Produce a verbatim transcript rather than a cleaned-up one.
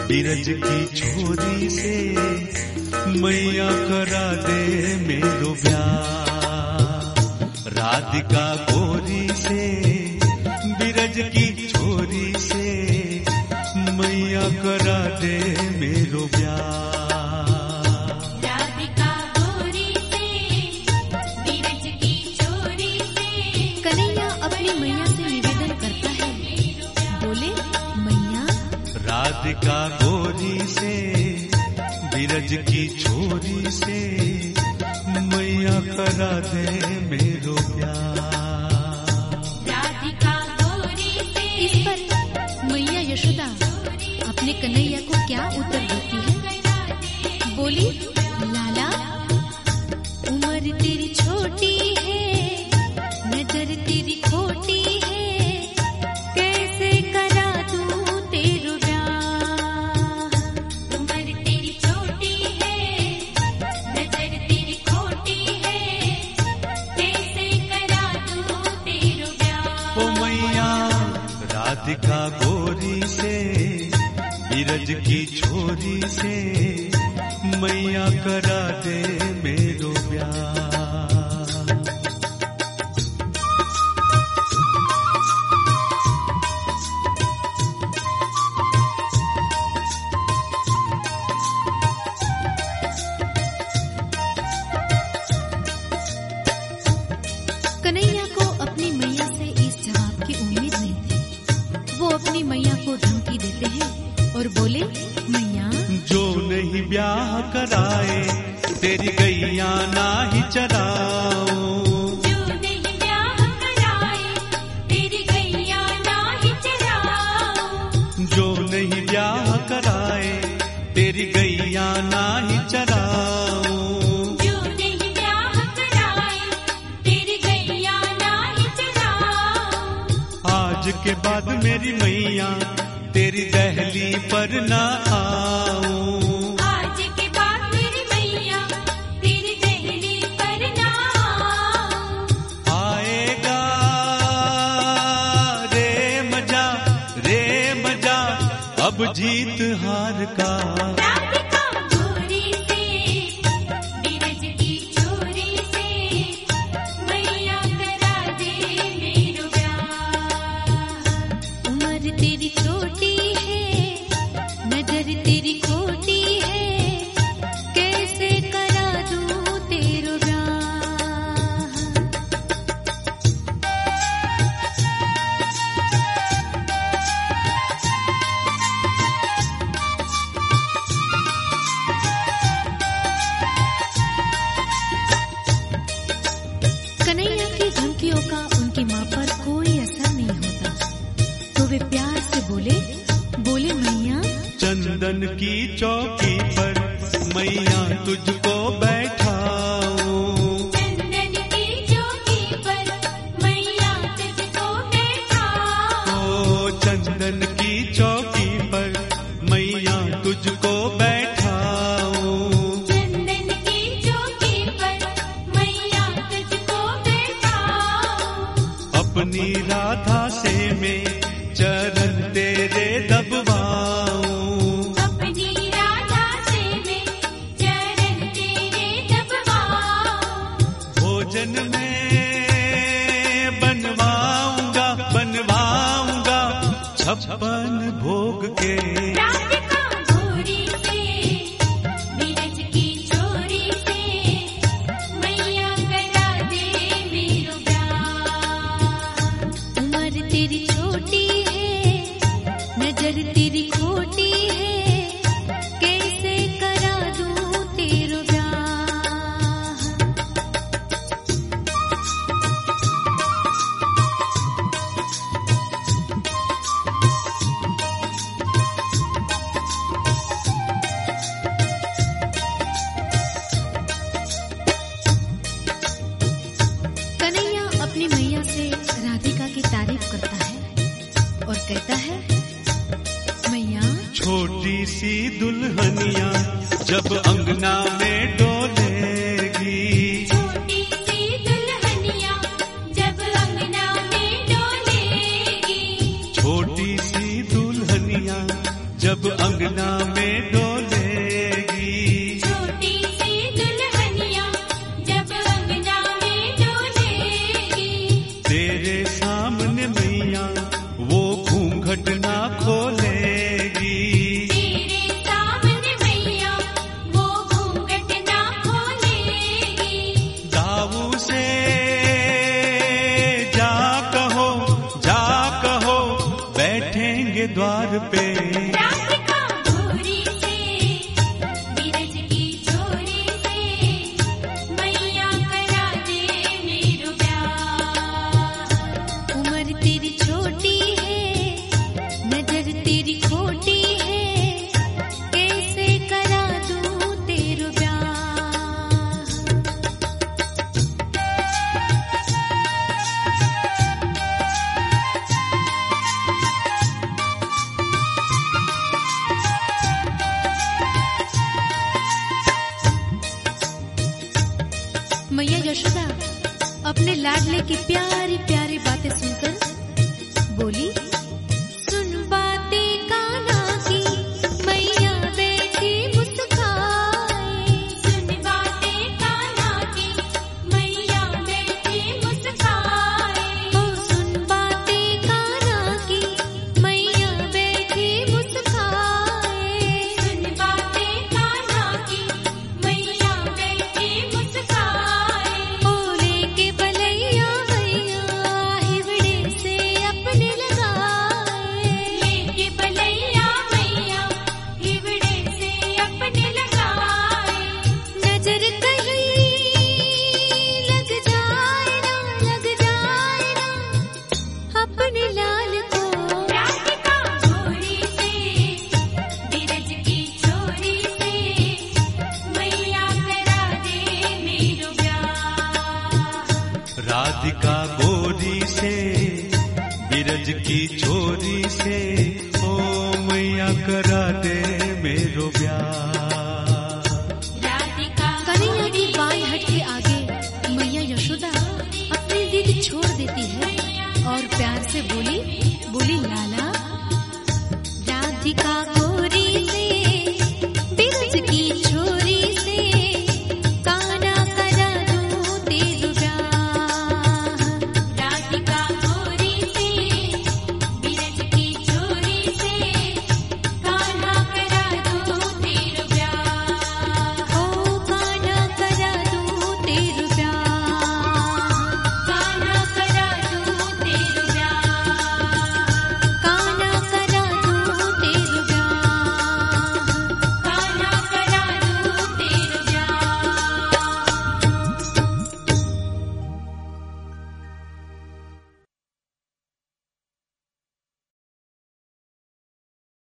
बिरज की छोरी से मैया करा दे मेरो ब्याह। राधिका गोरी से बिरज की छोरी से मैया करा दे मेरो ब्याह। राधिका गोरी से बिरज की छोरी से कन्हैया अपनी मैया से निवेदन करता है, बोले मैया। राधिका गोरी से बिरज की छोरी से मैया करा दे मेरो ब्याह। राधिका गोरी से। इस पर मैया यशोदा अपने कन्हैया को क्या उत्तर देती है, बोली लाला उम्र तेरी छोटी है, नजर तेरी खोटी है, कैसे करा दूं तेरो ब्याह। उम्र तेरी छोटी है, नजर तेरी खोटी है, कैसे करा दूं तेरो ब्याह। ओ मैया राधिका गोरी से बिरज की छोरी से मैया करा दे मेरो ब्याह। कन्हैया को अपनी मैया से इस जवाब की उम्मीद नहीं थी। वो अपनी मैया को धमकी देते हैं और बोले मैया। जो नहीं ब्याह कराए तेरी गैया ना ही चराओ। जो नहीं ब्याह कराए तेरी गैया ना ही चराओ। जो नहीं ब्याह कराए तेरी गैया ना ही चराओ। जो नहीं ब्याह कराए तेरी गैया ना ही चराओ। आज के बाद मेरी मैया तेरी दहली पर ना आऊं। आज के बाद मेरी मैया तेरी दहली पर ना आऊं। आएगा रे मजा रे मजा अब जीत हार का। राधिका गोरी से बिरज की छोरी से मैया करा दे मेरो ब्याह। उम्र तेरी छोटी है, नजर तेरी खोटी है, कैसे करा दूं तेरो ब्याह। कन्हैया की धमकियों का उनकी माँ पर कोई असर नहीं होता, तो वे प्यार से बोले बोले मैया। चंदन की चौकी पर मैया तुझको बैठाऊं। चंदन की चौकी पर मैया तुझको बैठाऊं। ओ चंदन की चौकी पर मैया तुझको बैठाऊं। चंदन की चौकी पर मैया तुझको बैठाऊं। अपनी राधा से मैं चरण तेरे दबवाऊं। अपनी राधा से मैं चरण तेरे दबवाऊं। भोजन में बनवाऊंगा बनवाऊंगा छप्पन भोग के। राधिका गोरी से बिरज की छोरी से मैया करा दे मेरो ब्याह। उम्र तेरी छोटी है, नजर तेरी खोटी है, कैसे करा दूं तेरो ब्याह। कन्हैया अपनी मैया से राधिका की तारीफ करता है और कहता है मैया। छोटी सी दुल्हनिया जब अंगना में डोलेगी। छोटी सी दुल्हनिया जब अंगना में डोलेगी। छोटी सी दुल्हनिया जब अंगना पे। राधिका गोरी से बीरज की छोरी से मैया करा दे मेरो ब्याह। उम्र तेरी छोटी है नजर तेरी खोटी है कैसे करा दूं तेरो ब्याह। मैया यशोदा अपने लाडले की प्यारी प्यारी बातें सुनकर बोली, सुन बातें कान्हा की मैया बैठी मुस्काए। सुन बातें कान्हा की मैया बैठी मुस्काए। ओ सुन बातें कान्हा की मैया बैठी मुस्काए। सुन बातें कान्हा की मैया बैठी मुस्काए। ओ लेके बलैया मैया हिवड़े से अपने लगाए। लेके बलैया मैया हिवड़े से अपने लगाए। नजर कहीं लग जाए ना लग जाए ना अपने लाल को। राधिका गोरी से बीरज की छोरी से मैया करा दे मेरो ब्याह। राधिका गोरी से बिरज की छोरी